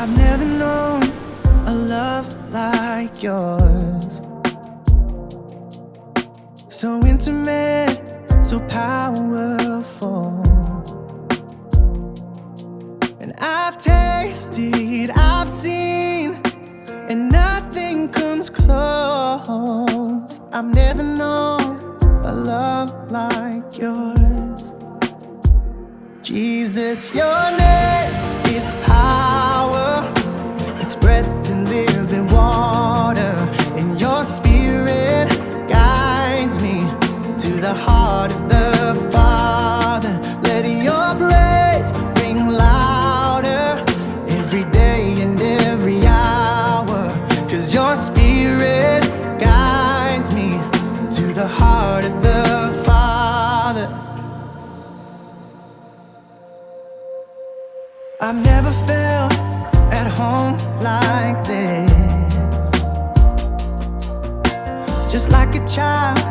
I've never known a love like yours. So intimate, so powerful. And I've tasted, I've seen, and nothing comes close. I've never known a love like yours. Jesus, your name is power. It's breath and living water. And your spirit guides me to the heart of the Father. Let your praise ring louder every day and every hour. 'Cause your spirit guides me to the heart of the Father. I've never felt at home like this. Just like a child